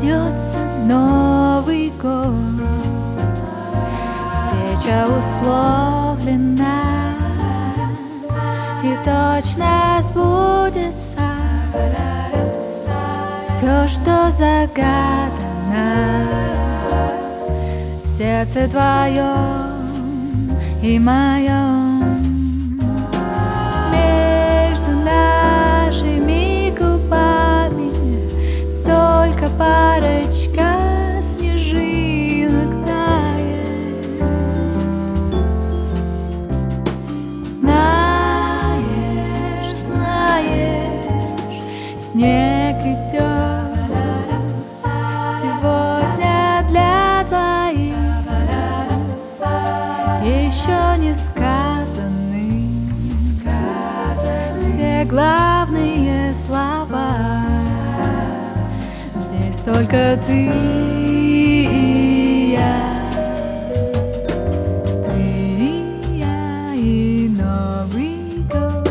Крадется Новый год, встреча условлена, и точно сбудется все, что загадано в сердце твоем и моем. Между нашими губами только парочка снежинок тает. Знаешь, знаешь, снег идет сегодня для двоих, еще не сказаны все главные слова. Здесь только ты и я, ты и я и Новый год.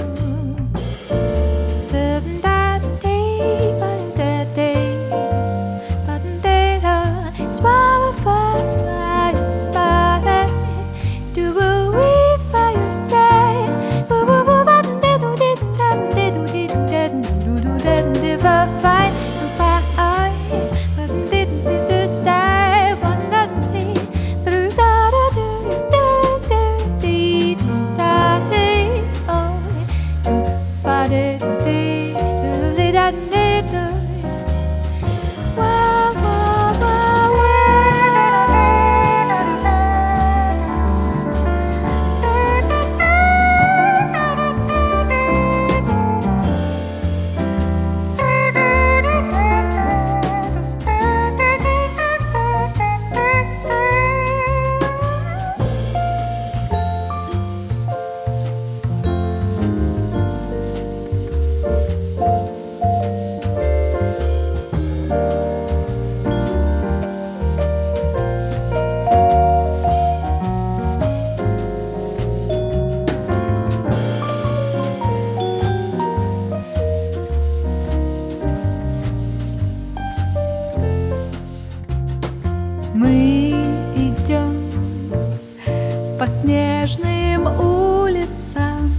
Мы идем по снежным улицам,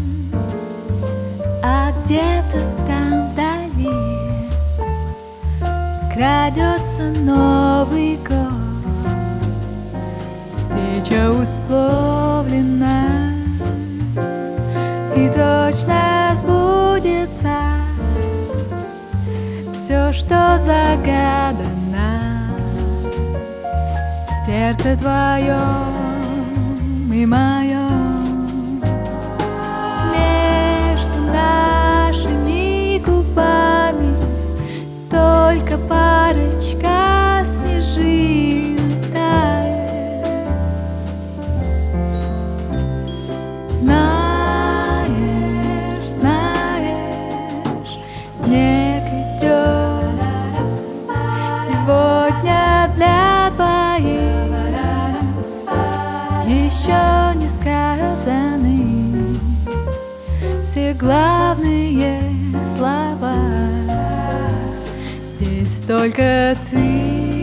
а где-то там вдали крадется Новый год. Встреча условлена, и точно сбудется все, что загадано в сердце твоем и моем. Между нашими губами только парочка снежинок тает. Знаешь, знаешь, снег идет сегодня для двоих, еще не сказаны все главные слова. Здесь только ты